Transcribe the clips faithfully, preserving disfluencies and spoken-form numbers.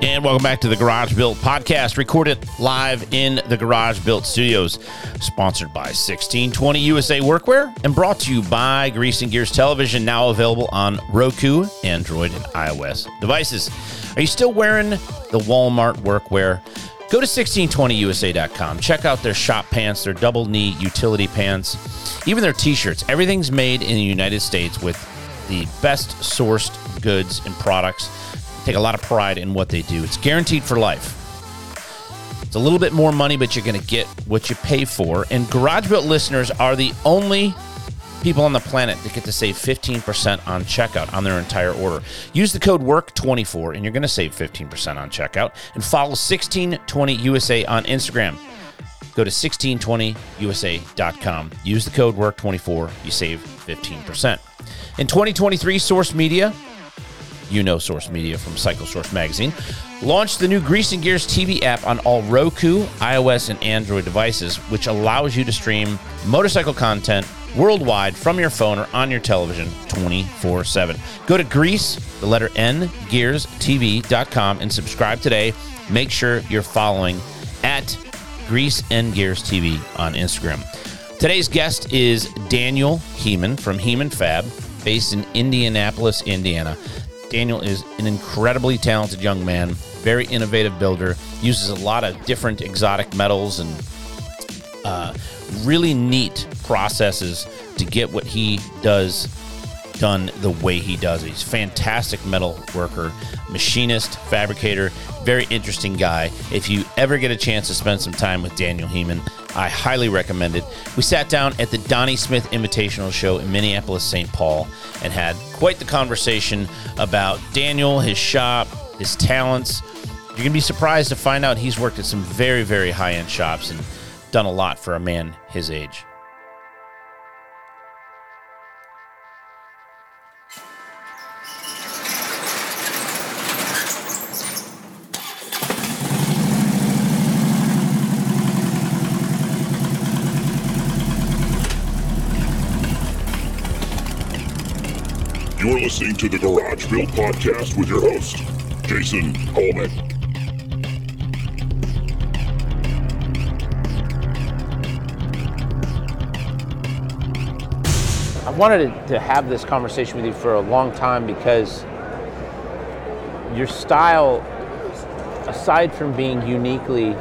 And welcome back to the Garage Built podcast, recorded live in the Garage Built studios, sponsored by sixteen twenty U S A Workwear and brought to you by Grease and Gears Television, now available on Roku, Android, and iOS devices. Are you still wearing the Walmart workwear? Go to sixteen twenty U S A dot com. Check out their shop pants, their double knee utility pants, even their t-shirts. Everything's made in the United States with the best sourced goods and products. Take a lot of pride in what they do. It's guaranteed for life. It's a little bit more money, but you're going to get what you pay for. And Garage Built listeners are the only people on the planet that get to save fifteen percent on checkout on their entire order. Use the code work twenty-four, and you're going to save fifteen percent on checkout. And follow sixteen twenty U S A on Instagram. Go to sixteen twenty U S A dot com. Use the code work twenty-four. You save fifteen percent. In twenty twenty-three, Source Media, you know Source Media from Cycle Source Magazine, launched the new Grease and Gears T V app on all Roku, iOS, and Android devices, which allows you to stream motorcycle content worldwide from your phone or on your television twenty-four seven. Go to Grease, the letter N, Gears T V dot com and subscribe today. Make sure you're following at Grease and Gears T V on Instagram. Today's guest is Daniel Heeman from Heeman Fab, based in Indianapolis, Indiana. Daniel is an incredibly talented young man, very innovative builder, uses a lot of different exotic metals and uh, really neat processes to get what he does done the way he does it. He's a fantastic metal worker, machinist, fabricator, very interesting guy. If you ever get a chance to spend some time with Daniel Heeman, I highly recommend it. We sat down at the Donnie Smith Invitational Show in Minneapolis, Saint Paul, and had quite the conversation about Daniel, his shop, his talents. You're going to be surprised to find out he's worked at some very, very high-end shops and done a lot for a man his age. You're listening to the Garage Built Podcast with your host, Jason Coleman. I wanted to have this conversation with you for a long time because your style, aside from being uniquely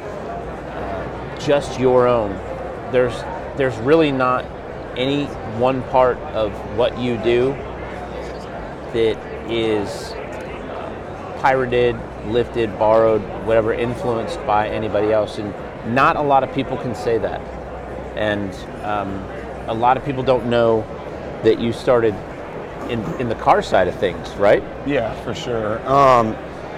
uh, just your own, there's there's really not any one part of what you do that is pirated, lifted, borrowed, whatever, influenced by anybody else. And not a lot of people can say that. And um, a lot of people don't know that you started in, in the car side of things, right? Yeah, for sure. Um,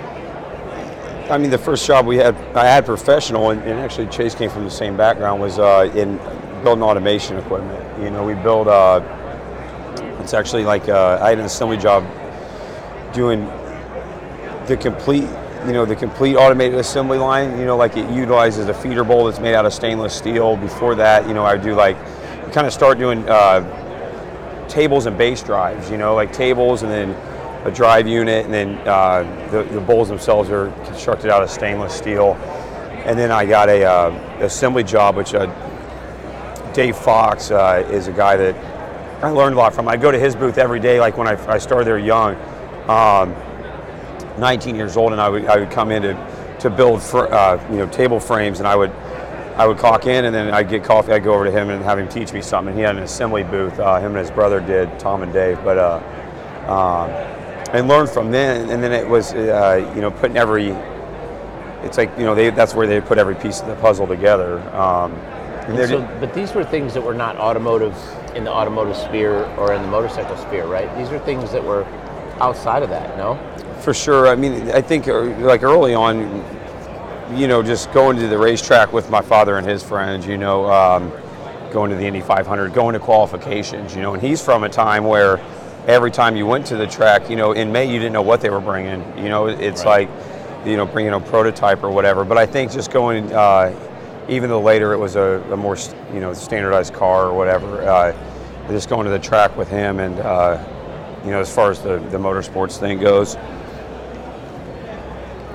I mean, the first job we had, I had professional, and, and actually Chase came from the same background, was uh, in building automation equipment. You know, we build, uh, it's actually like, uh, I had an assembly job doing the complete, you know, the complete automated assembly line. You know, like it utilizes a feeder bowl that's made out of stainless steel. Before that, you know, I would do like, kind of start doing uh, tables and base drives, you know, like tables and then a drive unit, and then uh, the, the bowls themselves are constructed out of stainless steel. And then I got a uh, assembly job, which uh, Dave Fox uh, is a guy that I learned a lot from. I go to his booth every day, like when I, I started there young, um, nineteen years old, and I would I would come in to, to build fr- uh, you know table frames, and I would I would clock in, and then I'd get coffee. I'd go over to him and have him teach me something. He had an assembly booth. Uh, him and his brother did, Tom and Dave, but uh, um, and learned from then. And then it was uh, you know putting every. It's like you know they that's where they put every piece of the puzzle together. Um, And and so, but these were things that were not automotive in the automotive sphere or in the motorcycle sphere, right? These are things that were outside of that, no? For sure. I mean, I think like early on, you know, just going to the racetrack with my father and his friends, you know, um, going to the Indy five hundred, going to qualifications, you know, and he's from a time where every time you went to the track, you know, in May you didn't know what they were bringing. You know, it's right. like, you know, bringing a prototype or whatever. But I think just going, uh, even though later it was a, a more, you know, standardized car or whatever, uh, just going to the track with him and, uh, you know, as far as the, the motorsports thing goes.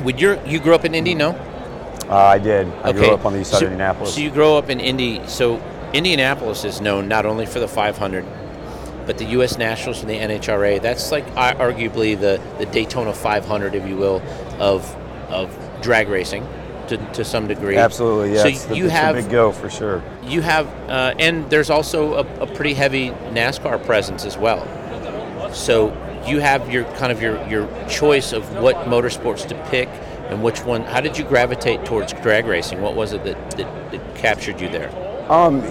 When you're you grew up in Indy, no? Uh, I did. I Okay. grew up on the east side so, of Indianapolis. So you grow up in Indy. So Indianapolis is known not only for the five hundred, but the U S Nationals and the N H R A. That's like uh, arguably the, the Daytona five hundred, if you will, of of drag racing to, to some degree. Absolutely, yeah. So it's the, you it's have a big go for sure. you have, uh, and there's also a, a pretty heavy NASCAR presence as well. So you have your kind of your, your choice of what motorsports to pick and which one. How did you gravitate towards drag racing? What was it that, that, that captured you there? Um,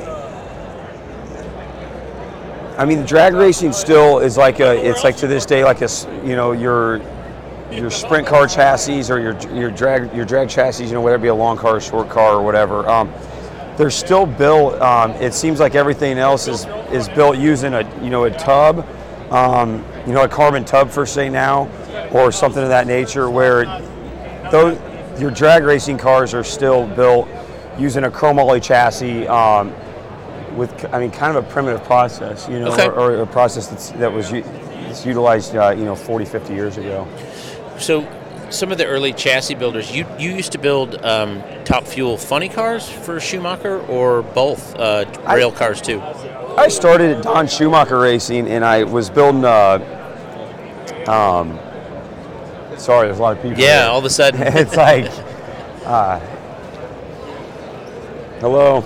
I mean, drag racing still is like a. It's like to this day, like a s- you know your your sprint car chassis or your your drag your drag chassis. You know, whether it be a long car, or short car, or whatever. Um, they're still built. Um, it seems like everything else is is built using a you know a tub, um, you know a carbon tub for say now, or something of that nature. Where those your drag racing cars are still built using a chromoly chassis. Um, with, I mean, kind of a primitive process, you know, Okay. or, or a process that's, that was u- that's utilized, uh, you know, forty, fifty years ago. So some of the early chassis builders, you, you used to build um, top fuel funny cars for Schumacher or both uh, rail cars too? I started at Don Schumacher Racing, and I was building, uh, um, sorry, there's a lot of people Yeah, here. all of a sudden. It's like, uh, hello.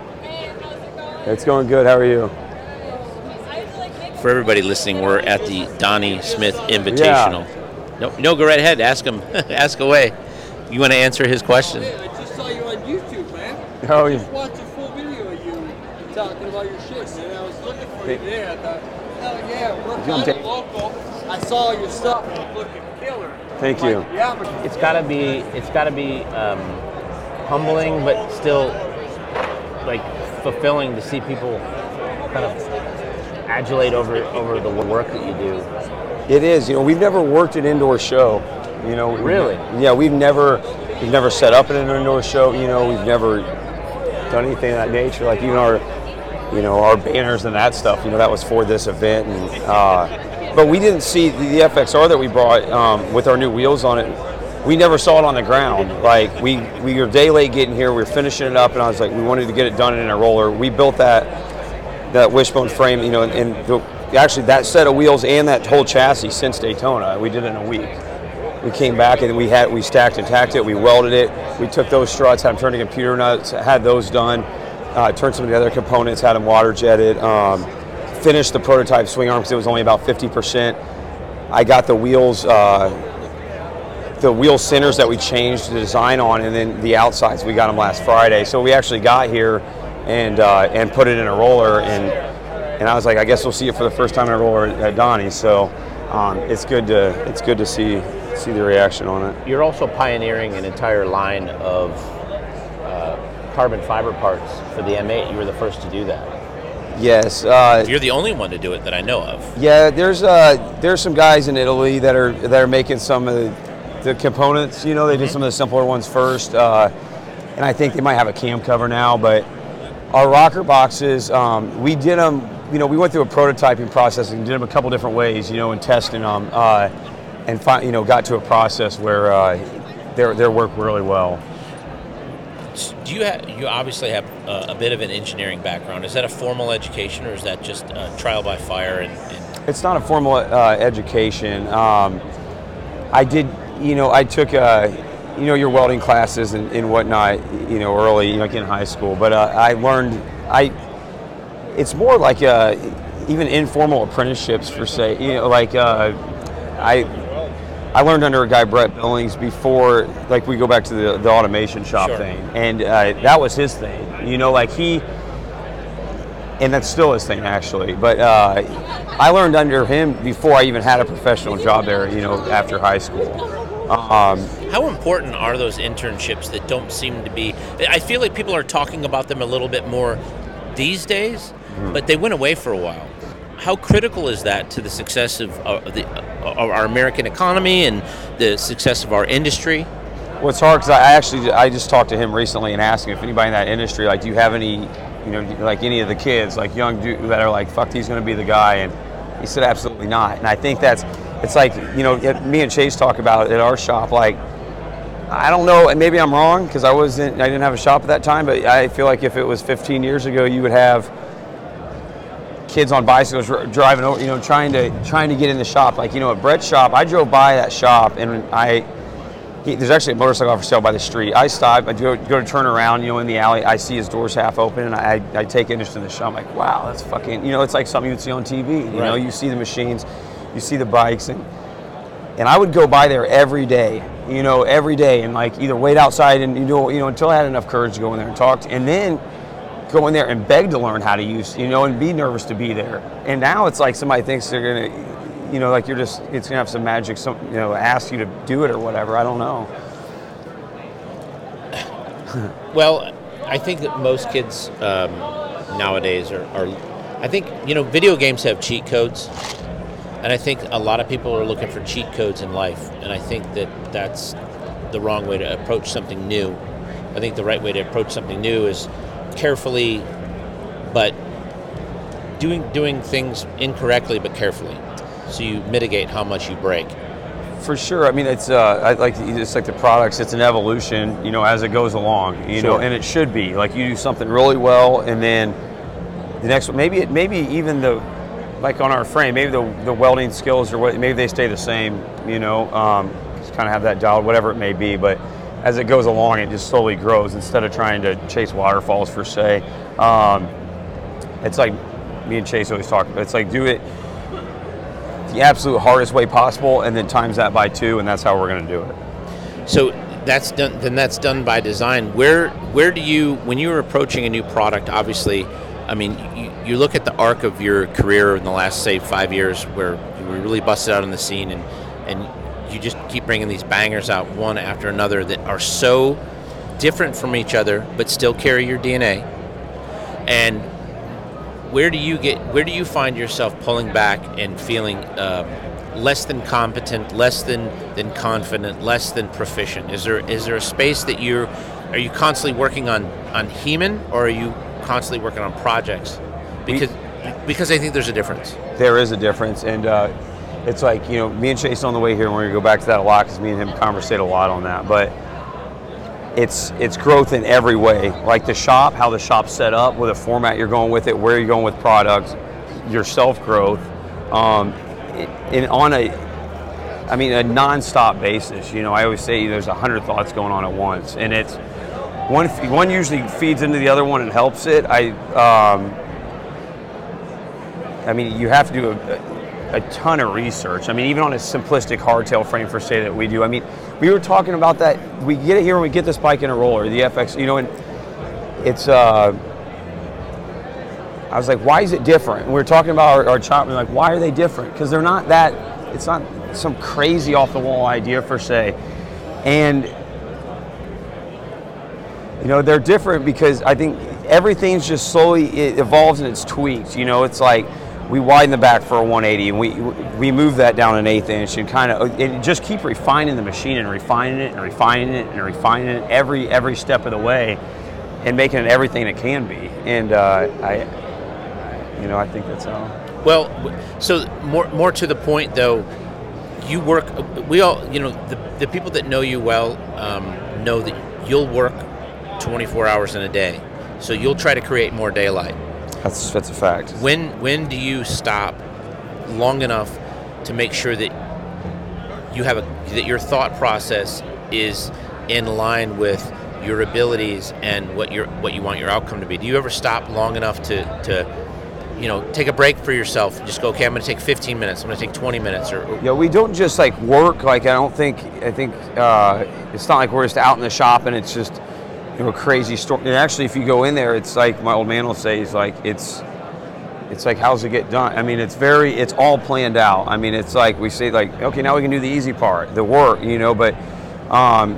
It's going good. How are you? For everybody listening, we're at the Donnie Smith Invitational. No, no, go right ahead. Ask him. Ask away. You want to answer his question? Hey, I just saw you on YouTube, man. Oh, I yeah. just watched a full video of you talking about your shit, man. I was looking for you there. I thought, hell yeah, we're You kind take- of local. I saw your stuff. It's looking killer. Thank I'm you. like, yeah, but It's got to be. It's got to be um, humbling, but still like fulfilling to see people kind of adulate over over the work that you do. It is. You know, we've never worked an indoor show. You know, we- Really? Yeah, we've never we've never set up an indoor show. You know, we've never done anything of that nature. Like even our, you know, our banners and that stuff. You know, that was for this event. And uh, but we didn't see the, the F X R that we brought um, with our new wheels on it. We never saw it on the ground. Like we we were day late getting here. We were finishing it up, and I was like, we wanted to get it done in a roller. We built that that wishbone frame, you know, and, and the, actually that set of wheels and that whole chassis since Daytona. We did it in a week. We came back and we had we stacked and tacked it. We welded it. We took those struts, had them turned to computer nuts, had those done, uh, turned some of the other components, had them water jetted, um, finished the prototype swing arm because it was only about fifty percent. I got the wheels. Uh, the wheel centers that we changed the design on, and then the outsides, we got them last Friday. So we actually got here and uh, and put it in a roller, and and I was like, I guess we'll see it for the first time in a roller at Donnie's. So um, it's good to it's good to see see the reaction on it. You're also pioneering an entire line of uh, carbon fiber parts for the M eight. You were the first to do that. Yes. Uh, You're the only one to do it that I know of. yeah. There's uh, there's some guys in Italy that are that are making some of the, the components. You know, they did some of the simpler ones first, uh, and I think they might have a cam cover now. But our rocker boxes, um, we did them. You know, we went through a prototyping process and did them a couple different ways. You know, and testing them, uh, and fi- you know, got to a process where uh, they they work really well. Do you have? You obviously have uh, a bit of an engineering background. Is that a formal education, or is that just uh, trial by fire? And, and It's not a formal uh, education. Um, I did, you know, I took, uh, you know, your welding classes and, and whatnot, you know, early, you know, like in high school. But uh, I learned, I, it's more like uh, even informal apprenticeships for say, you know, like uh, I, I learned under a guy, Brett Billings, before, like we go back to the, the automation shop Sure. thing, and uh, that was his thing, you know, like he. And that's still his thing, actually. But uh, I learned under him before I even had a professional job there, you know, after high school. Um, how important are those internships that don't seem to be? I feel like people are talking about them a little bit more these days, Mm-hmm. but they went away for a while. How critical is that to the success of, uh, the, uh, of our American economy and the success of our industry? well, it's hard because I actually, I just talked to him recently and asked him if anybody in that industry, like, do you have any, you know, like any of the kids, like young dudes that are like, fuck, he's going to be the guy. And he said, absolutely not. And I think that's, it's like, you know, it, me and Chase talk about it at our shop, like, I don't know, and maybe I'm wrong because I wasn't, I didn't have a shop at that time, but I feel like if it was fifteen years ago, you would have kids on bicycles driving over, you know, trying to trying to get in the shop. Like, you know, at Brett's shop, I drove by that shop, and I he, there's actually a motorcycle for sale by the street. I stop, I go, go to turn around, you know, in the alley, I see his doors half open, and I, I take interest in the shop. I'm like, wow, that's fucking, you know, it's like something you'd see on T V. You right. know, you see the machines, you see the bikes, and and I would go by there every day, you know, every day, and like either wait outside and you know, you know, until I had enough courage to go in there and talk, to, and then go in there and beg to learn how to use, you know, and be nervous to be there. And now it's like somebody thinks they're gonna, you know, like you're just, it's gonna have some magic, some, you know, ask you to do it or whatever. I don't know. Well, I think that most kids um, nowadays are, are, I think, you know, video games have cheat codes. And I think a lot of people are looking for cheat codes in life. And I think that that's the wrong way to approach something new. I think the right way to approach something new is carefully, but doing doing things incorrectly but carefully, so you mitigate how much you break. For sure. I mean, it's uh, I like it's like the products. It's an evolution, you know, as it goes along, you sure. know, and it should be like you do something really well, and then the next one, maybe it, maybe even the like on our frame, maybe the the welding skills or what, maybe they stay the same, you know, um, just kind of have that dialed, whatever it may be, but as it goes along, it just slowly grows instead of trying to chase waterfalls, per se. Um, it's like me and Chase always talk about, it's like do it the absolute hardest way possible and then times that by two, and that's how we're going to do it. So that's done, then that's done by design. Where where do you, when you're approaching a new product, obviously, I mean, you, you look at the arc of your career in the last, say, five years where you were really busted out on the scene, and, and you just keep bringing these bangers out one after another that are so different from each other but still carry your D N A. And where do you get where do you find yourself pulling back and feeling um, less than competent, less than than confident, less than proficient? Is there is there a space that you're are you constantly working on on He-Man, or are you constantly working on projects? Because we, because I think there's a difference. There is a difference, and uh, it's like, you know, me and Chase on the way here, and we're gonna go back to that a lot because me and him conversate a lot on that. But it's it's growth in every way. Like the shop, how the shop's set up, with the format you're going with it, where you're going with products, your self growth, um, and on a, I mean, a non-stop basis. You know, I always say there's a hundred thoughts going on at once, and it's one one usually feeds into the other one and helps it. I, um, I mean, you have to do a. a ton of research. I mean, even on a simplistic hardtail frame for say that we do. I mean, we were talking about that. We get it here when we get this bike in a roller, the F X, you know, and it's, uh, I was like, why is it different? And we were talking about our, our chop, and like, why are they different? Because they're not that, it's not some crazy off the wall idea per se. And, you know, they're different because I think everything's just slowly, it evolves and it's tweaked. You know, it's like, we widen the back for a one eighty, and we we move that down an eighth inch, and kind of and just keep refining the machine and refining it and refining it and refining it every every step of the way, and making it everything it can be. And uh, I, you know, I think that's how. Well, so more more to the point though, you work. We all, you know, the the people that know you well um, know that you'll work twenty-four hours in a day, so you'll try to create more daylight. That's that's a fact. When when do you stop long enough to make sure that you have a that your thought process is in line with your abilities and what your what you want your outcome to be? Do you ever stop long enough to to you know take a break for yourself and just go, okay, I'm going to take fifteen minutes, I'm going to take twenty minutes, or, or yeah, we don't just like work. Like I don't think I think uh, it's not like we're just out in the shop and it's just, you know, a crazy story. And actually, if you go in there, it's like my old man will say, he's like, it's, it's like, how's it get done? I mean, it's very, it's all planned out. I mean, it's like we say, like, okay, now we can do the easy part, the work, you know. But um,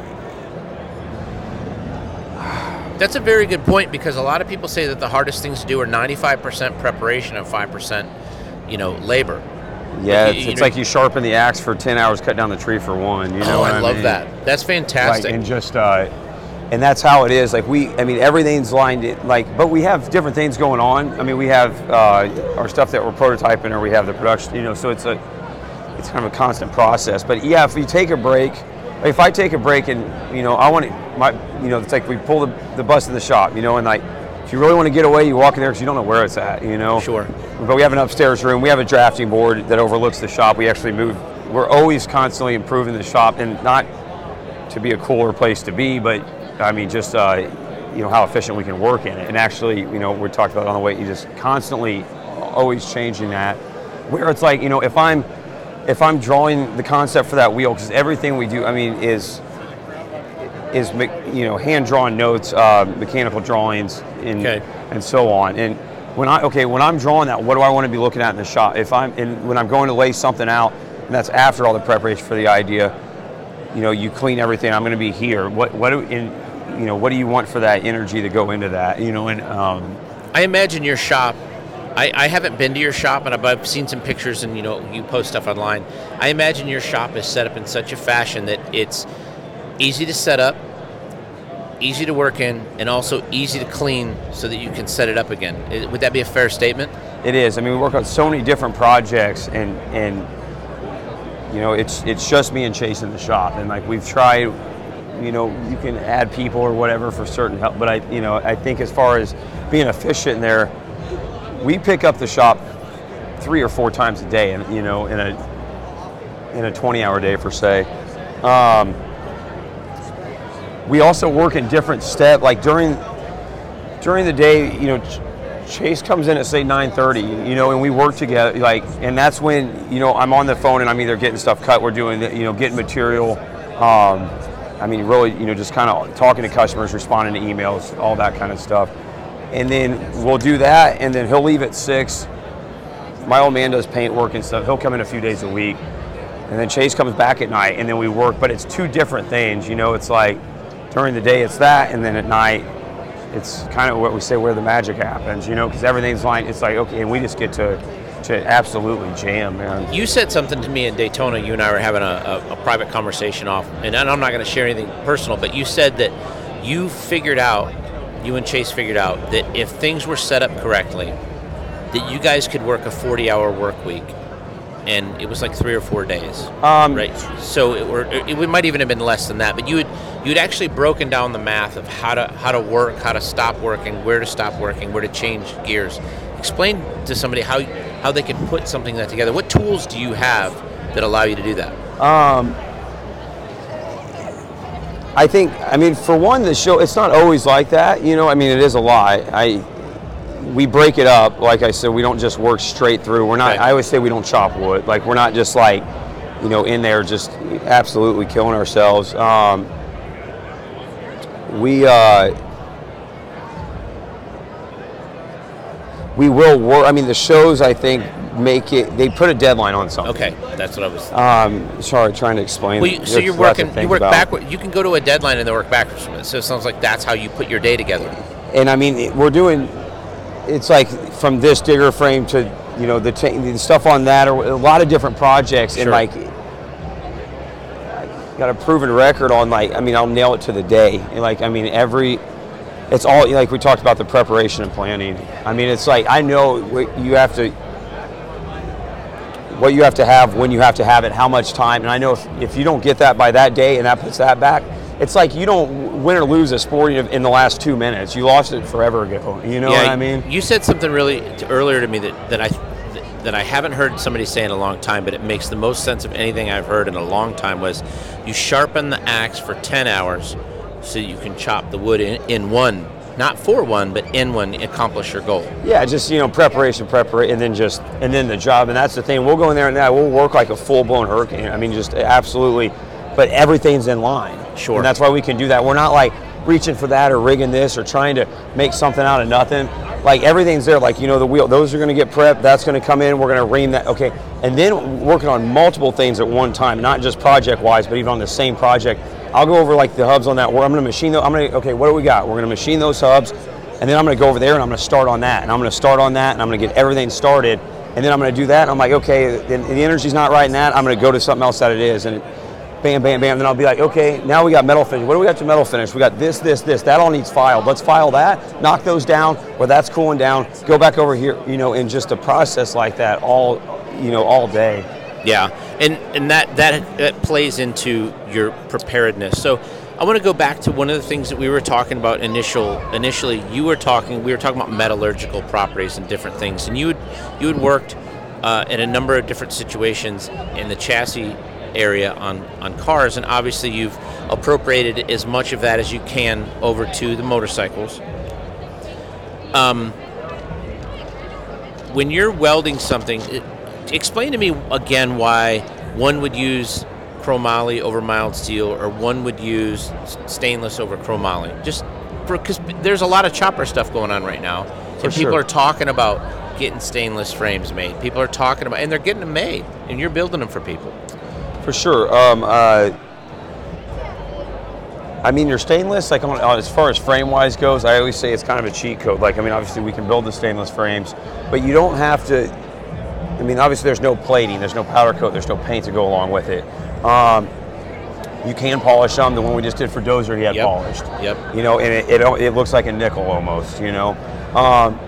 that's a very good point, because a lot of people say that the hardest things to do are ninety-five percent preparation and five percent, you know, labor. Yeah, like, it's, you, it's know, like you sharpen the axe for ten hours, cut down the tree for one. You know, oh, I, I love mean? that. That's fantastic. Like, and just. Uh, And that's how it is. Like we, I mean, everything's lined in, like, but we have different things going on. I mean, we have uh, our stuff that we're prototyping, or we have the production, you know, so it's a, it's kind of a constant process. But yeah, if you take a break, if I take a break and, you know, I want to, my, you know, it's like we pull the, the bus in the shop, you know, and like, if you really want to get away, you walk in there because you don't know where it's at, you know. Sure. But we have an upstairs room. We have a drafting board that overlooks the shop. We actually move. We're always constantly improving the shop, and not to be a cooler place to be, but I mean, just uh, you know, how efficient we can work in it. And actually, you know, we talked about it on the way. You just constantly, always changing that. Where it's like, you know, if I'm if I'm drawing the concept for that wheel, because everything we do, I mean, is is you know, hand drawn notes, uh, mechanical drawings, and okay. and so on. And when I okay, when I'm drawing that, what do I want to be looking at in the shop? If I'm and when I'm going to lay something out, and that's after all the preparation for the idea, you know, you clean everything. I'm going to be here. What what do in you know what do you want for that energy to go into that? You know, and um, I imagine your shop. I, I haven't been to your shop, and I've, I've seen some pictures, and you know, you post stuff online. I imagine your shop is set up in such a fashion that it's easy to set up, easy to work in, and also easy to clean so that you can set it up again. Would that be a fair statement? It is. I mean, we work on so many different projects, and and you know, it's it's just me and Chase in the shop, and like we've tried, you know, you can add people or whatever for certain help, but I, you know, I think as far as being efficient in there, we pick up the shop three or four times a day, and you know, in a in a twenty-hour day per se. Um, We also work in different steps. Like during during the day, you know, Ch- Chase comes in at say nine thirty, you know, and we work together. Like, and that's when, you know, I'm on the phone and I'm either getting stuff cut, we're doing, you know, getting material. Um, I mean, really, you know, just kind of talking to customers, responding to emails, all that kind of stuff. And then we'll do that, and then he'll leave at six. My old man does paint work and stuff. He'll come in a few days a week, and then Chase comes back at night, and then we work. But it's two different things, you know. It's like, during the day, it's that, and then at night, it's kind of what we say where the magic happens, you know, because everything's like, it's like, okay, and we just get to to absolutely jam, man. You said something to me in Daytona. You and I were having a, a, a private conversation off, and I'm not going to share anything personal, but you said that you figured out, you and Chase figured out that if things were set up correctly, that you guys could work a forty-hour work week. And it was like three or four days, um, right? So it, or it, it might even have been less than that. But you had you'd actually broken down the math of how to how to work, how to stop working, where to stop working, where to change gears. Explain to somebody how how they can put something like that together. What tools do you have that allow you to do that? Um, I think, I mean, for one, the show, it's not always like that. You know, I mean, it is a lie. I. We break it up, like I said, we don't just work straight through. We're not, okay. I always say we don't chop wood. Like, we're not just like, you know, in there just absolutely killing ourselves. Um, we, uh, we will work, I mean, the shows, I think, make it, they put a deadline on something. Okay, that's what I was. Um, sorry, trying to explain. Well, you, so you're working, you work backward, you can go to a deadline and then work backwards from it. So it sounds like that's how you put your day together. And I mean, we're doing, it's like from this digger frame to, you know, the, t- the stuff on that, or a lot of different projects. Sure. And like, I got a proven record on, like, I mean, I'll nail it to the day. And like, I mean, every, it's all, like we talked about the preparation and planning. I mean, it's like, I know what you have to, what you have to have, when you have to have it, how much time. And I know if, if you don't get that by that day and that puts that back, it's like you don't win or lose a sport in the last two minutes. You lost it forever ago. You know yeah, what I mean? You said something really t- earlier to me that, that I that I haven't heard somebody say in a long time, but it makes the most sense of anything I've heard in a long time. Was you sharpen the axe for ten hours so you can chop the wood in, in one, not for one, but in one, accomplish your goal. Yeah, just, you know, preparation, preparation, and then just and then the job. And that's the thing. We'll go in there and that we'll work like a full blown hurricane. I mean, just absolutely. But everything's in line. Sure. And that's why we can do that. We're not like reaching for that or rigging this or trying to make something out of nothing. Like everything's there. Like, you know, the wheel, those are going to get prepped. That's going to come in. We're going to ream that. Okay. And then working on multiple things at one time, not just project wise, but even on the same project. I'll go over like the hubs on that. Where I'm going to machine those. I'm going to, okay, what do we got? We're going to machine those hubs. And then I'm going to go over there and I'm going to start on that. And I'm going to start on that and I'm going to get everything started. And then I'm going to do that. And I'm like, okay, the, the energy's not right in that. I'm going to go to something else that it is. And it, bam, bam, bam. Then I'll be like, okay, now we got metal finish. What do we got to metal finish? We got this, this, this. That all needs filed. Let's file that, knock those down where that's cooling down, go back over here, you know, in just a process like that all, you know, all day. Yeah. And and that, that that plays into your preparedness. So I want to go back to one of the things that we were talking about initial initially. You were talking we were talking about metallurgical properties and different things, and you had you had worked uh, in a number of different situations in the chassis area on on cars, and obviously you've appropriated as much of that as you can over to the motorcycles. Um, when you're welding something, it, explain to me again why one would use chromoly over mild steel, or one would use stainless over chromoly. Just because there's a lot of chopper stuff going on right now, For and people sure. are talking about getting stainless frames made. People are talking about, and they're getting them made, and you're building them for people. For sure. Um, uh, I mean, your stainless, like on, on, as far as frame-wise goes, I always say it's kind of a cheat code. Like, I mean, obviously we can build the stainless frames, but you don't have to. I mean, obviously there's no plating, there's no powder coat, there's no paint to go along with it. Um, you can polish them. The one we just did for Dozer, he had Yep. polished. Yep. You know, and it, it it looks like a nickel almost. You know, um,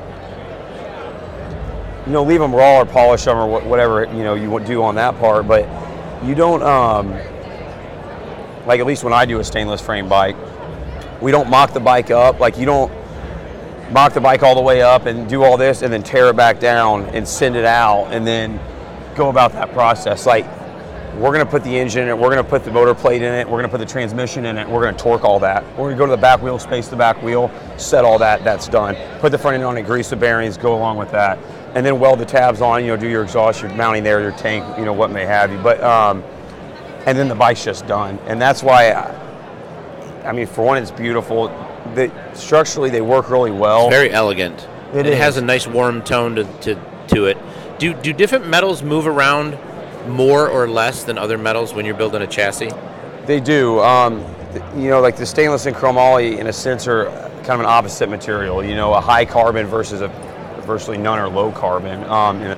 you know, leave them raw or polish them or wh- whatever you know you would do on that part, but you don't. Um, like at least when I do a stainless frame bike, we don't mock the bike up. Like you don't mock the bike all the way up and do all this and then tear it back down and send it out and then go about that process. Like we're gonna put the engine in it, we're gonna put the motor plate in it, we're gonna put the transmission in it, we're gonna torque all that. We're gonna go to the back wheel, space the back wheel, set all that, that's done. Put the front end on it, grease the bearings, go along with that. And then weld the tabs on, you know, do your exhaust, your mounting there, your tank, you know, what may have you. But, um, and then the bike's just done. And that's why, I, I mean, for one, it's beautiful. The, structurally, they work really well. Very elegant. It it is. has a nice warm tone to, to, to it. Do do different metals move around more or less than other metals when you're building a chassis? They do. Um, th- you know, like the stainless and chromoly, in a sense, are kind of an opposite material. You know, a high carbon versus a virtually none or low carbon. Um, you know,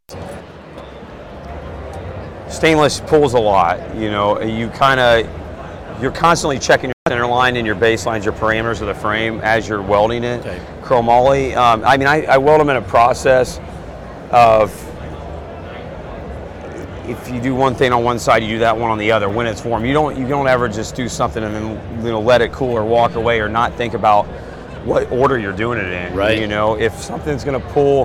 stainless pulls a lot. You know, you kind of you're constantly checking your center line and your base lines, your parameters of the frame as you're welding it. Okay. Chromoly. Um, I mean, I, I weld them in a process of. If you do one thing on one side, you do that one on the other when it's warm. You don't you don't ever just do something and then you know let it cool or walk away or not think about what order you're doing it in. Right. You know, if something's going to pull,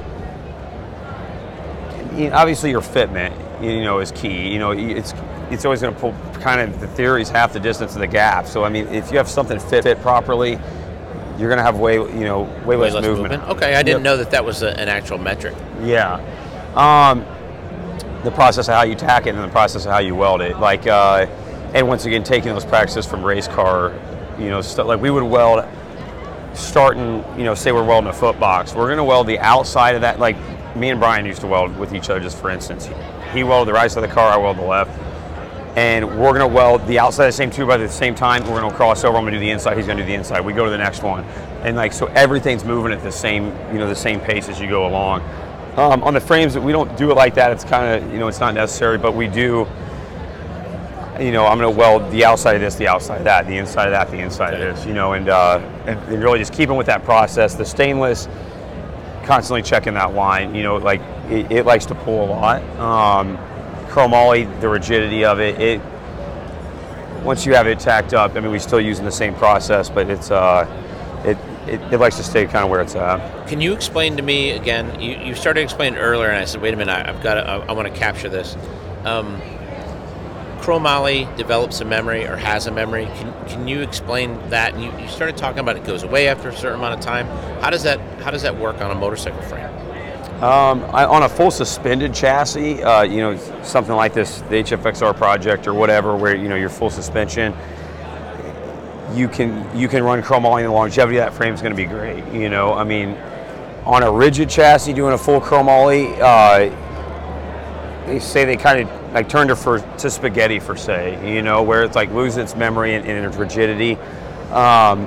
you know, obviously your fitment, you know, is key. You know, it's it's always going to pull. Kind of the theory is half the distance of the gap. So I mean, if you have something fit fit properly, you're going to have way you know way, Way less, less movement. movement? Okay, I didn't Yep. know that that was a, an actual metric. Yeah. Um, the process of how you tack it and the process of how you weld it. Like, uh, and once again, taking those practices from race car, you know, stuff like we would weld, starting, you know, say we're welding a foot box. We're going to weld the outside of that. Like me and Brian used to weld with each other, just for instance. He welded the right side of the car, I welded the left. And we're going to weld the outside of the same tube at the same time. We're going to cross over. I'm going to do the inside. He's going to do the inside. We go to the next one. And like, so everything's moving at the same, you know, the same pace as you go along. Um, on the frames, we don't do it like that. It's kind of, you know, it's not necessary, but we do, you know, I'm going to weld the outside of this, the outside of that, the inside of that, the inside Okay. of this, you know, and, uh, and, and really just keeping with that process. The stainless, constantly checking that line, you know, like it, it likes to pull a lot. Um, chromoly, the rigidity of it, it, once you have it tacked up, I mean, we're still using the same process, but it's, uh, it, it, it likes to stay kind of where it's at. Can you explain to me again? You, you started explaining earlier, and I said, "Wait a minute, I, I've got. To, I, I want to capture this." Um, chromoly develops a memory or has a memory. Can Can you explain that? And you, you started talking about it goes away after a certain amount of time. How does that How does that work on a motorcycle frame? Um, I, on a full suspended chassis, uh, you know, something like this, the H F X R project or whatever, where you know your full suspension, you can you can run chromoly, and the longevity of that frame is going to be great. You know, I mean, on a rigid chassis doing a full chromoly, uh, they say they kind of like turned it for to spaghetti for say, you know, where it's like losing its memory and, and its rigidity. Um,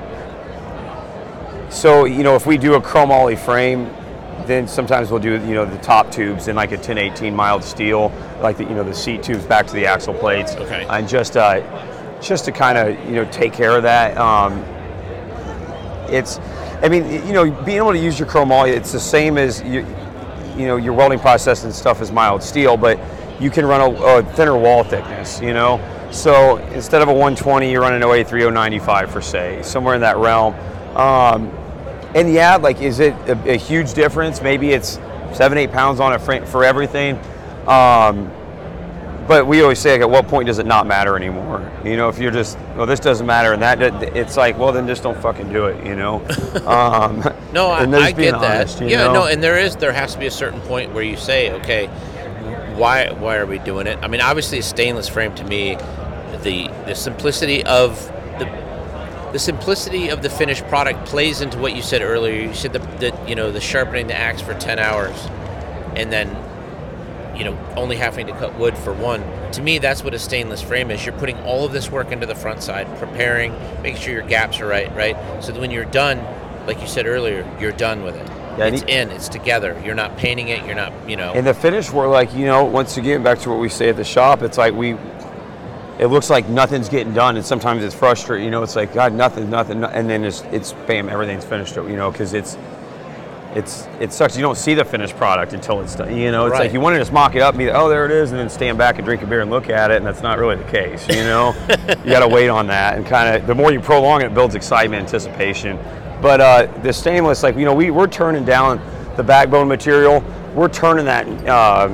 so you know, if we do a chromoly frame, then sometimes we'll do you know the top tubes in like a ten eighteen mild steel, like the you know the seat tubes back to the axle plates, Okay. and just uh, just to kind of you know take care of that. Um, it's, I mean, you know, being able to use your chromoly, it's the same as you, you know, your welding process and stuff is mild steel, but you can run a, a thinner wall thickness, you know. So instead of a one twenty, you're running oh eighty-three, oh ninety-five for say, somewhere in that realm. Um, and yeah, like, is it a, a huge difference? Maybe it's seven, eight pounds on a frame for everything. Um, but we always say, like, at what point does it not matter anymore? You know, if you're just, well, this doesn't matter, and that, it's like, well, then just don't fucking do it, you know. Um, no, I, and I get honest, that. Yeah, know? no, and there is, there has to be a certain point where you say, okay, why, why are we doing it? I mean, obviously, a stainless frame to me, the the simplicity of the the simplicity of the finished product plays into what you said earlier. You said that, that you know, the sharpening the axe for ten hours, and then, you know, only having to cut wood for one. To me, that's what a stainless frame is. You're putting all of this work into the front side, preparing, making sure your gaps are right, right? So that when you're done, like you said earlier, you're done with it. Yeah, it's in, it's together. You're not painting it, you're not, you know. And the finish, we're like, you know, once again, back to what we say at the shop, it's like we, it looks like nothing's getting done, and sometimes it's frustrating, you know, it's like, God, nothing, nothing, and then it's, it's bam, everything's finished, you know, because it's, It's it sucks. You don't see the finished product until it's done. You know, it's right. like you want to just mock it up and be, oh, there it is, and then stand back and drink a beer and look at it, and that's not really the case. You know, you got to wait on that, and kind of the more you prolong it, it builds excitement, anticipation. But uh, the stainless, like, you know, we we're turning down the backbone material. We're turning that. Uh,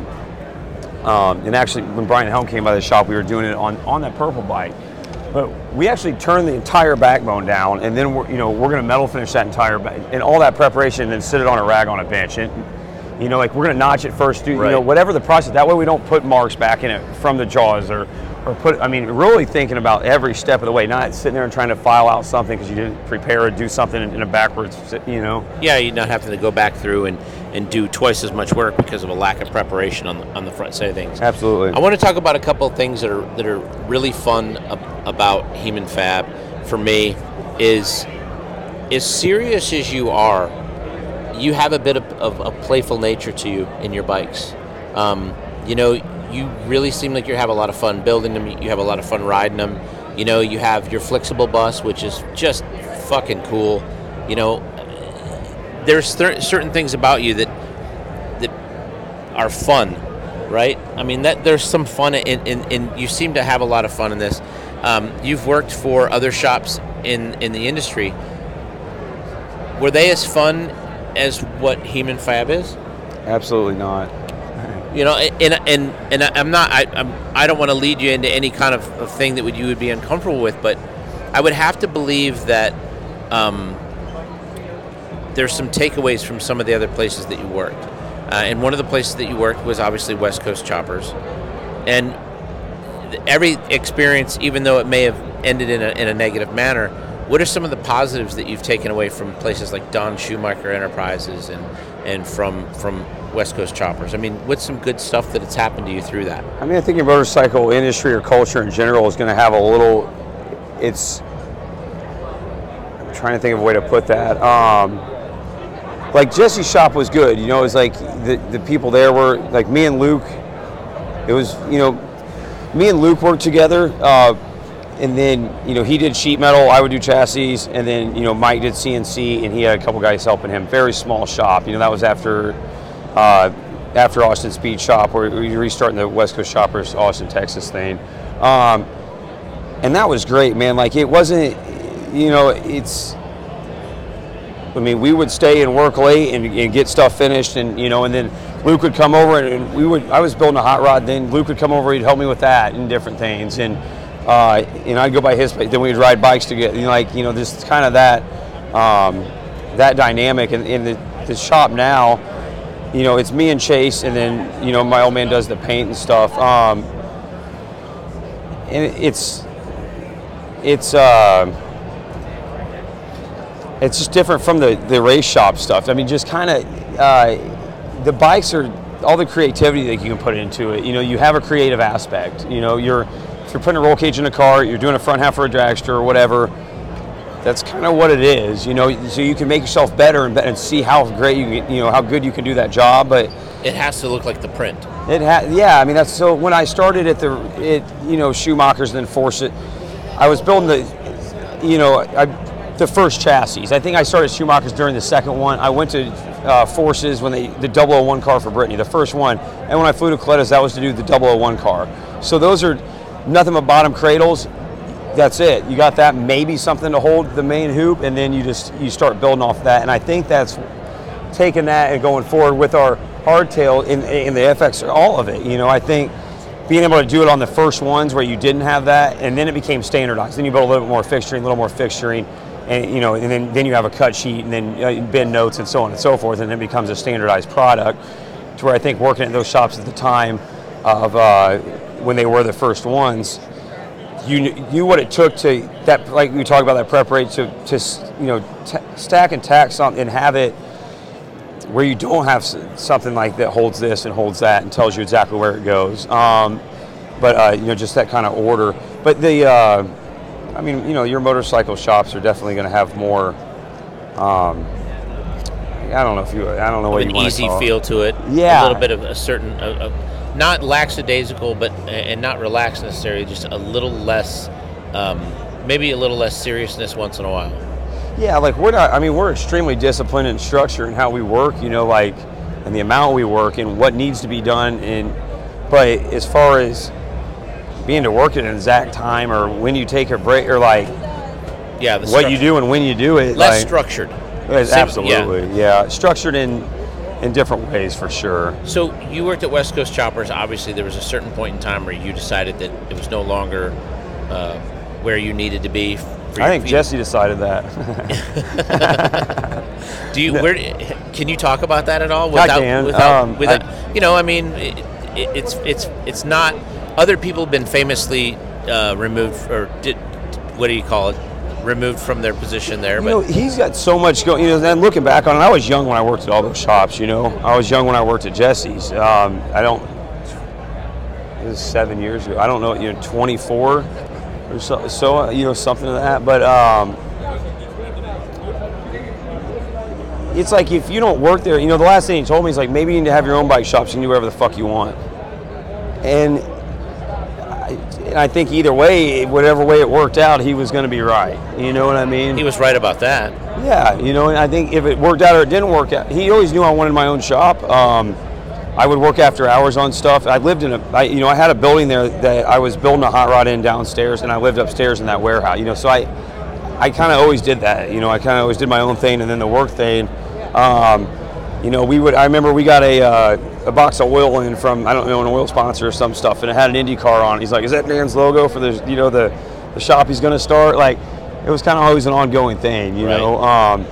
um, and actually, when Brian Helm came by the shop, we were doing it on on that purple bike. But we actually turned the entire backbone down, and then we're, you know, we're going to metal finish that entire back, and all that preparation, and then sit it on a rag on a bench. And, you know, like, we're going to notch it first, do, right. you know, whatever the process. That way we don't put marks back in it from the jaws, or, or put, I mean, really thinking about every step of the way, not sitting there and trying to file out something because you didn't prepare or do something in, in a backwards, you know. Yeah, you're not having to go back through and, and do twice as much work because of a lack of preparation on the, on the front side of things. Absolutely. I want to talk about a couple of things that are that are really fun ab- about Heman Fab for me. Is as serious as you are, you have a bit of, of a playful nature to you in your bikes. Um, you know, you really seem like you have a lot of fun building them. You have a lot of fun riding them. You know, you have your flexible bus, which is just fucking cool. You know, there's th- certain things about you that that are fun, right? I mean, that there's some fun in, in, in you seem to have a lot of fun in this. Um, you've worked for other shops in, in the industry. Were they as fun as what Heman Fab is? Absolutely not. You know, and and and I'm not. I I'm, I don't want to lead you into any kind of, of thing that would you would be uncomfortable with, but I would have to believe that um, there's some takeaways from some of the other places that you worked. Uh, and one of the places that you worked was obviously West Coast Choppers, and every experience, even though it may have ended in a in a negative manner, what are some of the positives that you've taken away from places like Don Schumacher Enterprises and and from from West Coast Choppers? I mean, what's some good stuff that has happened to you through that? I mean, I think your motorcycle industry or culture in general is going to have a little, it's, I'm trying to think of a way to put that. Um, like Jesse's shop was good, you know, it was like the, the people there were, like me and Luke, it was, you know, me and Luke worked together, uh, and then, you know, he did sheet metal, I would do chassis, and then, you know, Mike did C N C, and he had a couple guys helping him. Very small shop, you know, that was after uh, after Austin Speed Shop, where we were restarting the West Coast Choppers Austin, Texas thing. Um, and that was great, man. Like, it wasn't, you know, it's, I mean, we would stay and work late and, and get stuff finished, and, you know, and then Luke would come over, and, and we would, I was building a hot rod, then Luke would come over, he'd help me with that and different things. And, Uh, and I'd go by his place. Then we'd ride bikes together. You know, like, you know, just kind of that um, that dynamic. And in the, the shop now, you know, it's me and Chase, and then, you know, my old man does the paint and stuff. Um, and it's it's uh, it's just different from the the race shop stuff. I mean, just kind of uh, the bikes are all the creativity that you can put into it. You know, you have a creative aspect. You know, you're If you're putting a roll cage in a car, you're doing a front half for a dragster or whatever, that's kind of what it is, you know, so you can make yourself better and, and see how great you can, you know, how good you can do that job. But it has to look like the print. It ha- yeah, I mean, that's, so when I started at the, it, you know, Schumacher's and then Force It, I was building the, you know, I, the first chassis. I think I started Schumacher's during the second one. I went to uh, forces when they the double oh one car for Brittany, the first one. And when I flew to Coletta's, that was to do the double oh one car. So those are nothing but bottom cradles. That's it. You got that, maybe something to hold the main hoop, and then you just you start building off that. And I think that's taking that and going forward with our hardtail in in the F X, all of it. You know, I think being able to do it on the first ones where you didn't have that, and then it became standardized. Then you build a little bit more fixturing, a little more fixturing, and you know, and then, then you have a cut sheet, and then uh, bin notes, and so on and so forth, and it becomes a standardized product. To where I think working at those shops at the time of uh, when they were the first ones, you knew what it took to that, like we talk about that preparation to, to you know, t- stack and tack something and have it where you don't have something like that holds this and holds that and tells you exactly where it goes. Um, but uh, you know, just that kind of order. But the, uh, I mean, you know, your motorcycle shops are definitely going to have more. Um, I don't know if you, I don't know what an you want easy to call feel to it. Yeah. A little bit of a certain, uh, uh, not lackadaisical, but and not relaxed necessarily. Just a little less, um, maybe a little less seriousness once in a while. Yeah, like we're not, I mean, we're extremely disciplined and structured in how we work, you know, like, and the amount we work and what needs to be done. And, but as far as being to work at an exact time or when you take a break or like yeah, the what you do and when you do it. Less like, structured. Absolutely, yeah. yeah. Structured in, in different ways for sure. So you worked at West Coast Choppers. Obviously, there was a certain point in time where you decided that it was no longer uh, where you needed to be. I think Jesse decided that. Do you? Where can you talk about that at all? Without, I can. Without, um, without, I, you know, I mean, it, it, it's it's it's not. Other people have been famously uh, removed, or did what do you call it? Removed from their position there. You but know, he's got so much going. You know, and looking back on it, I was young when I worked at all those shops. You know, I was young when I worked at Jesse's. Um, I don't. It was seven years ago. I don't know. You know, twenty-four. Or so, so, you know, something of that. But um, it's like if you don't work there, you know, the last thing he told me is like maybe you need to have your own bike shop so you can do whatever the fuck you want. And I, and I think either way, whatever way it worked out, he was going to be right. You know what I mean? he was right about that. Yeah, you know, and I think if it worked out or it didn't work out, he always knew I wanted my own shop. Um, I would work after hours on stuff. I lived in a, I, you know, I had a building there that I was building a hot rod in downstairs, and I lived upstairs in that warehouse. You know, so I, I kind of always did that. You know, I kind of always did my own thing, and then the work thing. Um, you know, we would. I remember we got a uh, a box of oil in from I don't know an oil sponsor or some stuff, and it had an Indy car on it. He's like, "Is that Dan's logo for the you know the the shop he's going to start?" Like, it was kind of always an ongoing thing. You Right. know. Um,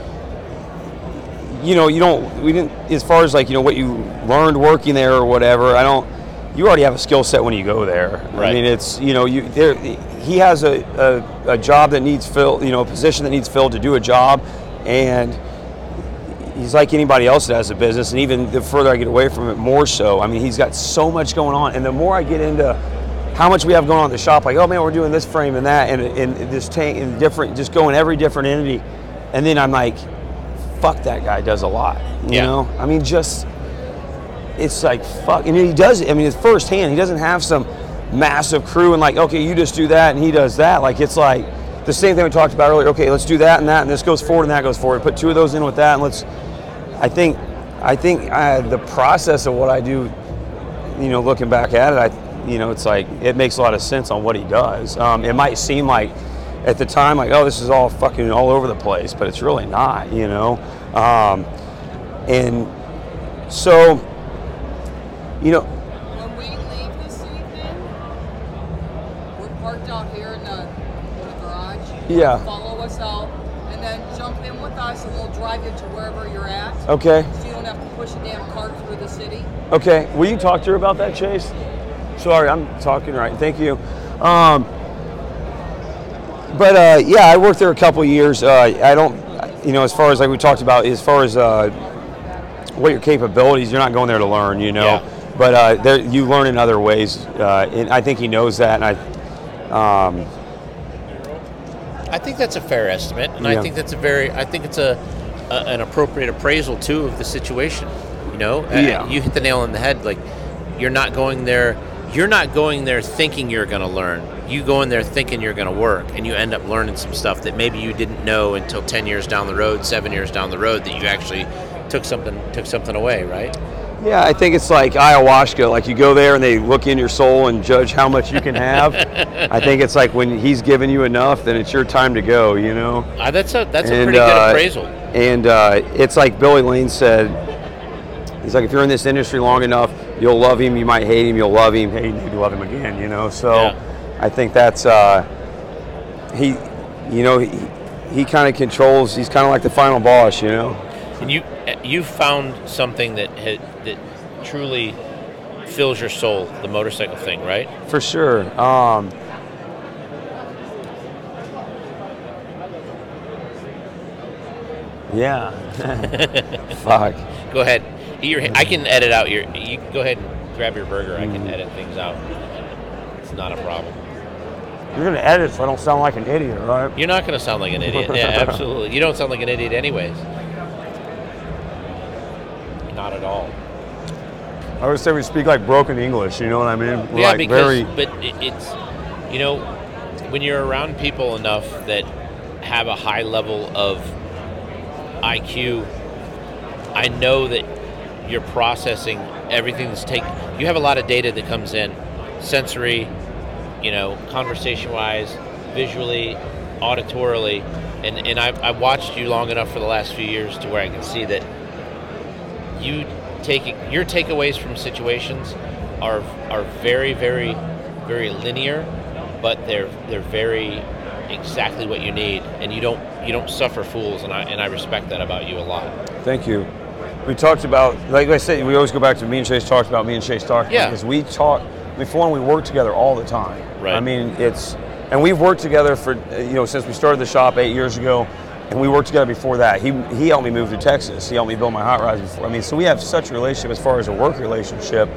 You know, you don't, we didn't, as far as like, you know, what you learned working there or whatever, I don't, you already have a skill set when you go there. Right. I mean, it's, you know, you there, he has a, a, a job that needs filled, you know, a position that needs filled to do a job, and he's like anybody else that has a business, and even the further I get away from it, more so. I mean, he's got so much going on, and the more I get into how much we have going on in the shop, like, oh man, we're doing this frame and that, and, and this tank, and different, just going every different entity, and then I'm like, fuck, that guy does a lot, you Yeah. know? I mean, just, it's like, fuck, and he does it, I mean, it's firsthand. He doesn't have some massive crew and like, okay, you just do that and he does that. Like, it's like the same thing we talked about earlier. Okay, let's do that and that, and this goes forward and that goes forward. Put two of those in with that, and let's, I think, I think I, the process of what I do, you know, looking back at it, I, you know, it's like, it makes a lot of sense on what he does. Um, it might seem like, at the time, like, oh, this is all fucking all over the place, but it's really not, you know? Um, and so, you know. When we leave this evening, we're parked out here in the, in the garage. Yeah. Follow us out, and then jump in with us, and we'll drive you to wherever you're at. Okay. So you don't have to push a damn cart through the city. Okay. Will you talk to her about that, Chase? Sorry, I'm talking right. Thank you. Um, But uh, yeah, I worked there a couple of years. Uh, I don't, you know, as far as like we talked about, as far as uh, what your capabilities, you're not going there to learn, you know. Yeah. But uh, there, you learn in other ways, uh, and I think he knows that. And I, um, I think that's a fair estimate, and Yeah. I think that's a very, I think it's a, a an appropriate appraisal too of the situation. You know, Uh, Yeah. you hit the nail on the head. Like, you're not going there, you're not going there thinking you're going to learn. You go in there thinking you're going to work, and you end up learning some stuff that maybe you didn't know until ten years down the road, seven years down the road, that you actually took something took something away, right? Yeah, I think it's like ayahuasca. Like you go there and they look in your soul and judge how much you can have. I think it's like when he's given you enough, then it's your time to go. You know. Uh, that's a that's and, a pretty good uh, appraisal. And uh, it's like Billy Lane said. He's like, if you're in this industry long enough, you'll love him. You might hate him. You'll love him. Hey, you need to love him again. You know. So, Yeah. I think that's uh, he. You know, he, he kind of controls. He's kind of like the final boss. You know. And you you found something that had, that truly fills your soul, the motorcycle thing, right? For sure. Um, yeah. Fuck. Go ahead. Eat your, I can edit out your. You go ahead and grab your burger. I can edit things out. It's not a problem. You're gonna edit so I don't sound like an idiot, right? You're not going to sound like an idiot. Yeah, absolutely. You don't sound like an idiot, anyways. Not at all. I would say we speak like broken English. You know what I mean? We're yeah, like because very. but it, it's you know when you're around people enough that have a high level of I Q, I know that you're processing everything that's taken. You have a lot of data that comes in, sensory, you know, conversation-wise, visually, auditorily, and and I've, I've watched you long enough for the last few years to where I can see that you taking your takeaways from situations are are very very very linear, but they're they're very exactly what you need, and you don't you don't suffer fools, and I and I respect that about you a lot. Thank you. We talked about, like I said, we always go back to me and Chase talked about, me and Chase talked Yeah. about, because we talk, before we work together all the time. Right. I mean, it's, and we've worked together for, you know, since we started the shop eight years ago, and we worked together before that. He he helped me move to Texas. He helped me build my hot rods before. I mean, so we have such a relationship as far as a work relationship.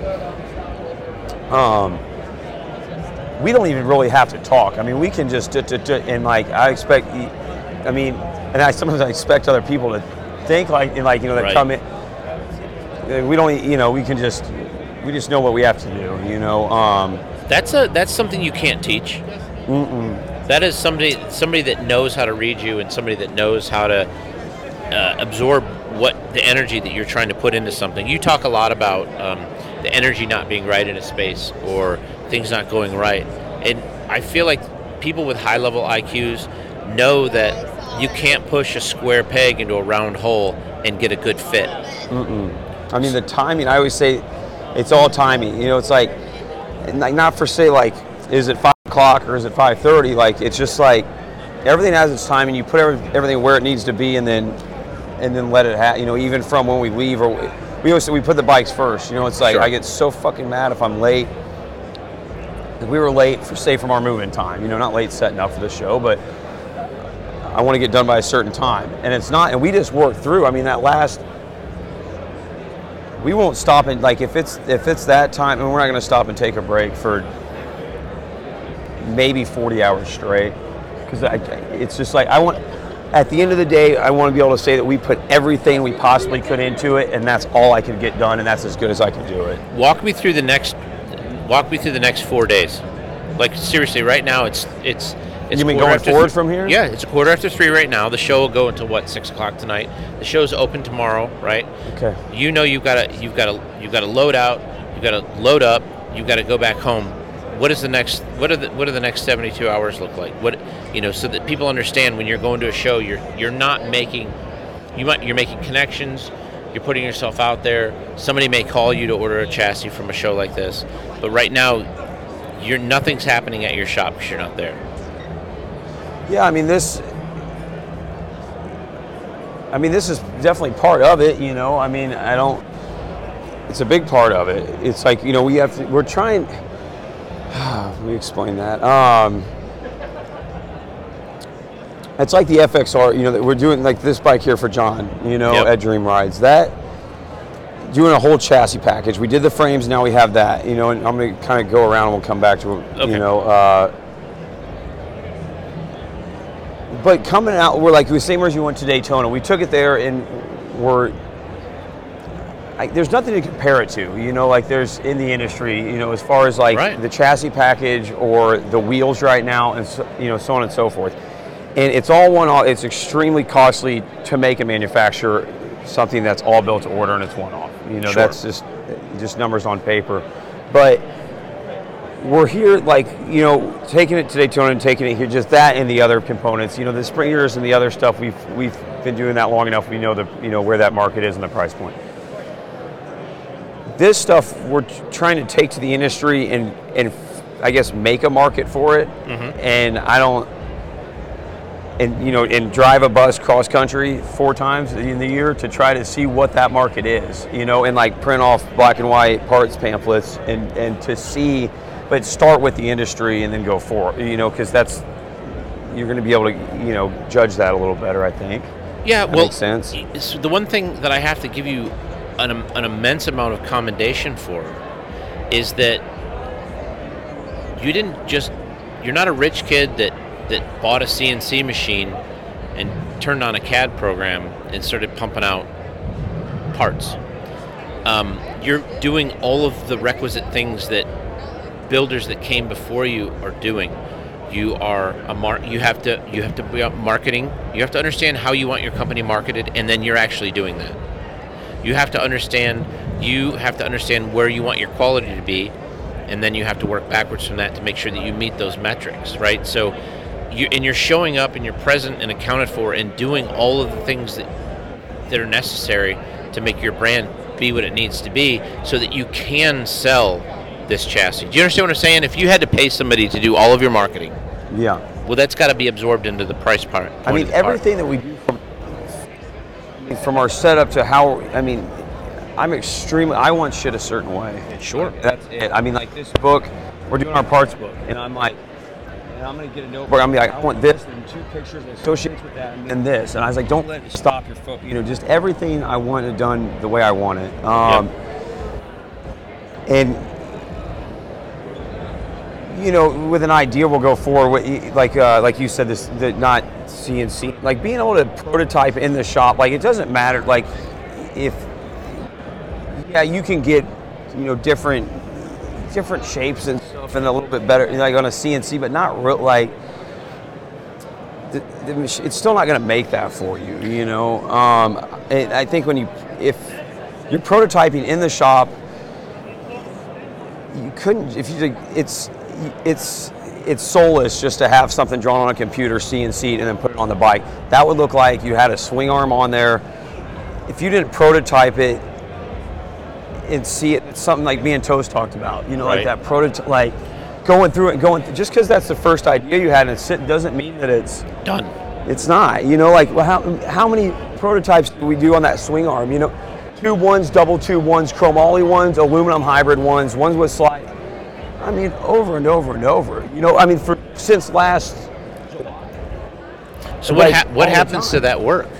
Um, we don't even really have to talk. I mean, we can just, and like, I expect, I mean, and I sometimes I expect other people to think like, and like, you know, that Right. come in. We don't, you know, we can just, we just know what we have to do, you know. Um, That's a that's something you can't teach. mm-mm. That is somebody somebody that knows how to read you, and somebody that knows how to uh, absorb what the energy that you're trying to put into something. You talk a lot about um, the energy not being right in a space, or things not going right, and I feel like people with high level I Qs know that you can't push a square peg into a round hole and get a good fit. Mm-mm. I mean, the timing, I always say it's all timing. You know, it's like, and like not for say like, is it five o'clock or is it five thirty? Like, it's just like, everything has its time, and you put every, everything where it needs to be, and then and then let it happen. You know, even from when we leave, or we, we always say we put the bikes first. You know, it's like, Sure. I get so fucking mad if I'm late. We were late, for say, from our move-in time. You know, not late setting up for the show, but I want to get done by a certain time. And it's not, and we just work through. I mean, that last, we won't stop and like if it's if it's that time, and we're not going to stop and take a break for maybe forty hours straight, because it's just like I want. At the end of the day, I want to be able to say that we put everything we possibly could into it, and that's all I could get done, and that's as good as I can do it. Walk me through the next walk me through the next four days. Like seriously, right now it's it's it's You mean quarter going after forward th- from here? Yeah, it's a quarter after three right now. The show will go until what, six o'clock tonight. The show's open tomorrow, right? Okay. You know you've got to you've got to you've got to load out, you've got to load up, you've got to go back home. What is the next what are the what are the next seventy-two hours look like? What, you know, so that people understand when you're going to a show, you're you're not making you might you're making connections, you're putting yourself out there. Somebody may call you to order a chassis from a show like this, but right now you're nothing's happening at your shop because you're not there. Yeah, I mean this. I mean this is definitely part of it. You know, I mean I don't. It's a big part of it. It's like, you know, we have to. We're trying. Let me explain that. Um, it's like the F X R. You know, that we're doing like this bike here for John. You know, Yep. at Dream Rides. That doing a whole chassis package. We did the frames. Now we have that. You know, and I'm going to kind of go around and we'll come back to it. Okay. You know. Uh, But coming out, we're like the same as you went to Daytona. We took it there, and we're I, there's nothing to compare it to. You know, like there's in the industry. You know, as far as like Right. the chassis package or the wheels right now, and so, you know, so on and so forth. And it's all one. It's extremely costly to make and manufacture something that's all built to order and it's one off. You know, Sure. that's just just numbers on paper. But we're here, like, you know, taking it to Daytona and taking it here, just that and the other components. You know, the springers and the other stuff, we've we've been doing that long enough. We know the you know where that market is and the price point. This stuff we're trying to take to the industry and and I guess make a market for it. Mm-hmm. And I don't, and you know, and drive a bus cross country four times in the year to try to see what that market is. You know, and like print off black and white parts pamphlets and and to see. But start with the industry and then go forward, you know, because that's, you're going to be able to, you know, judge that a little better, I think. Yeah, That well, makes sense. it's the one thing that I have to give you an, an immense amount of commendation for is that you didn't just, you're not a rich kid that, that bought a C N C machine and turned on a C A D program and started pumping out parts. Um, you're doing all of the requisite things that builders that came before you are doing. You are a mar- you have to you have to be out marketing. You have to understand how you want your company marketed, and then you're actually doing that. You have to understand you have to understand where you want your quality to be, and then you have to work backwards from that to make sure that you meet those metrics, right? So you and you're showing up and you're present and accounted for and doing all of the things that that are necessary to make your brand be what it needs to be so that you can sell this chassis. Do you understand what I'm saying? If you had to pay somebody to do all of your marketing, Yeah. well, that's got to be absorbed into the price part. I mean, everything that we do from, from our setup to how, I mean, I'm extremely, I want shit a certain way. Sure. That's it. I mean, like this book, we're doing our parts book, and I'm like, and I'm going to get a notebook. I'm like, I want this, and two pictures associated with that, and then this. And I was like, don't let it stop your phone. You know, just everything I want it done the way I want it. Um, Yep. And, you know, with an idea, we'll go forward. Like, uh, like you said, this, the not C N C, like being able to prototype in the shop. Like, it doesn't matter. Like, if yeah, you can get, you know, different, different shapes and stuff, and a little bit better, like on a C N C, but not real. Like, the, the mach- it's still not going to make that for you. You know, um, and I think when you, if you're prototyping in the shop, you couldn't. If you, it's. It's it's soulless just to have something drawn on a computer, C N C, and then put it on the bike. That would look like you had a swing arm on there. If you didn't prototype it and see it, it's something like me and Toast talked about. You know, Right. like that prototype, like going through it, and going th- just because that's the first idea you had, and it doesn't mean that it's Done. It's not. You know, like well, how how many prototypes do we do on that swing arm? You know, tube ones, double tube ones, chromoly ones, aluminum hybrid ones, ones with slide. I mean, over and over and over. You know, I mean, for since last. So like, what ha- what all the happens to time. that work?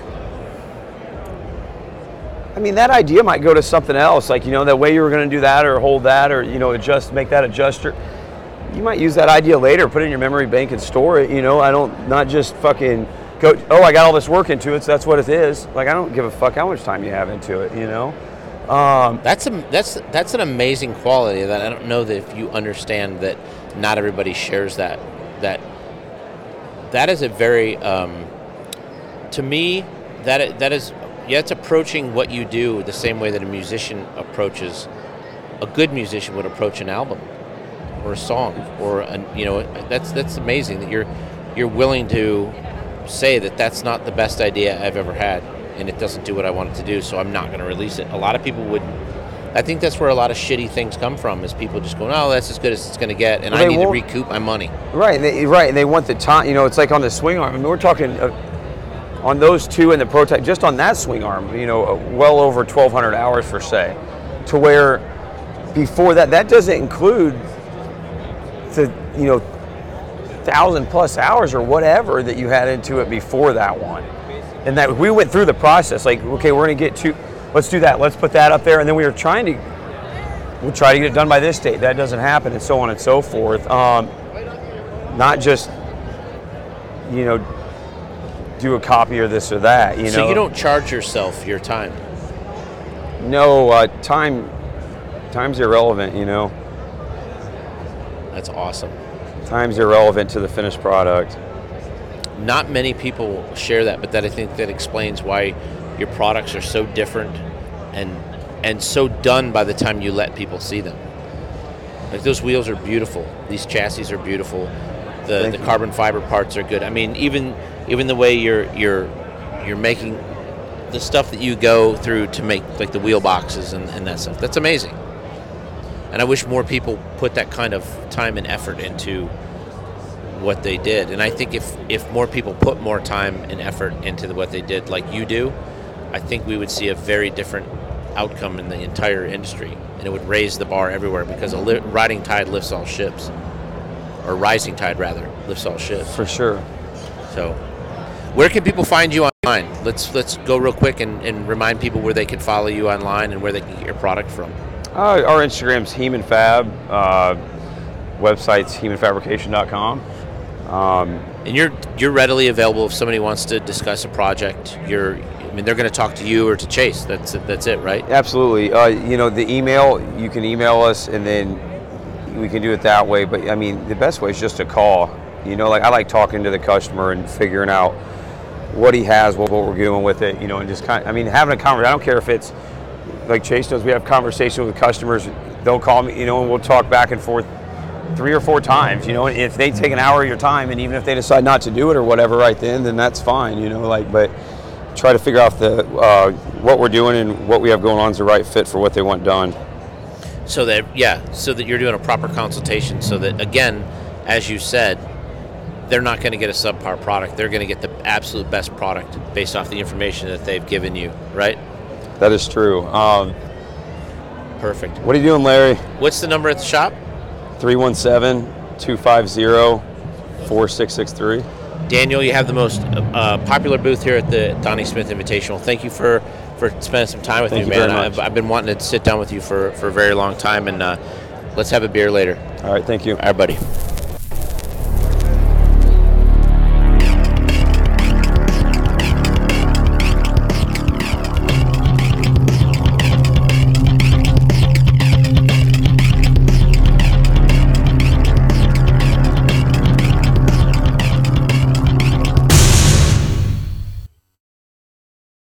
I mean, that idea might go to something else, like, you know, that way you were going to do that or hold that or, you know, adjust, make that adjuster. You might use that idea later, put it in your memory bank and store it, you know. I don't, not just fucking go, oh, I got all this work into it, so that's what it is. Like, I don't give a fuck how much time you have into it, you know. Um, That's a that's that's an amazing quality that I don't know that if you understand that not everybody shares that that that is a very um, to me that that is yeah it's approaching what you do the same way that a musician approaches a good musician would approach an album or a song or a, you know that's that's amazing that you're you're willing to say that that's not the best idea I've ever had. And it doesn't do what I want it to do, so I'm not going to release it. A lot of people would. I think that's where a lot of shitty things come from, is people just going, "Oh, that's as good as it's going to get," and Well, I they need to won't- recoup my money. Right, they, right, and they want the time. You know, it's like on the swing arm. I mean, we're talking uh, on those two and the prototype, just on that swing arm. You know, uh, well over twelve hundred hours for say, to where before that, that doesn't include the you know thousand plus hours or whatever that you had into it before that one. And that we went through the process, like, okay, we're gonna get to, let's do that, let's put that up there, and then we were trying to, we'll try to get it done by this date. That doesn't happen, and so on and so forth. Um, not just, you know, do a copy or this or that. You know. So you don't charge yourself your time. No, uh, time, time's irrelevant. You know, That's awesome. time's irrelevant to the finished product. Not many people share that, but that I think that explains why your products are so different and and so done by the time you let people see them. Like those wheels are beautiful. These chassis are beautiful. The Thank the you. carbon fiber parts are good. I mean, even even the way you're you're you're making the stuff that you go through to make like the wheel boxes and, and that stuff. That's amazing. And I wish more people put that kind of time and effort into what they did. And I think if, if more people put more time and effort into the, what they did like you do, I think we would see a very different outcome in the entire industry. And it would raise the bar everywhere because a li- riding tide lifts all ships. Or rising tide, rather, lifts all ships. For sure. So where can people find you online? Let's let's go real quick and, and remind people where they can follow you online and where they can get your product from. Uh, our Instagram's Heman Fab. Uh, website's heman fabrication dot com. Um, And you're you're readily available if somebody wants to discuss a project. You're, I mean, they're going to talk to you or to Chase. That's it, that's it, right? absolutely. Uh, you know, the email, you can email us and then we can do it that way. But I mean, the best way is just a call. You know, like I like talking to the customer and figuring out what he has, what, what we're doing with it, you know, and just kind of, I mean, having a conversation. I don't care if it's like Chase does, we have conversations with customers. They'll call me, you know, and we'll talk back and forth three or four times, you know, and if they take an hour of your time and even if they decide not to do it or whatever right then, then that's fine, you know, like, but try to figure out the uh, what we're doing and what we have going on is the right fit for what they want done. So that, yeah, so that you're doing a proper consultation so that, again, as you said, they're not going to get a subpar product. They're going to get the absolute best product based off the information that they've given you, right? That is true. Um, Perfect. what are you doing, Larry? What's the number at the shop? three one seven, two five zero, four six six three. Daniel, you have the most uh, popular booth here at the Donnie Smith Invitational. Thank you for, for spending some time with Thank me, you man. very I've, much. I've been wanting to sit down with you for, for a very long time, and uh, let's have a beer later. All right, thank you. All right, buddy.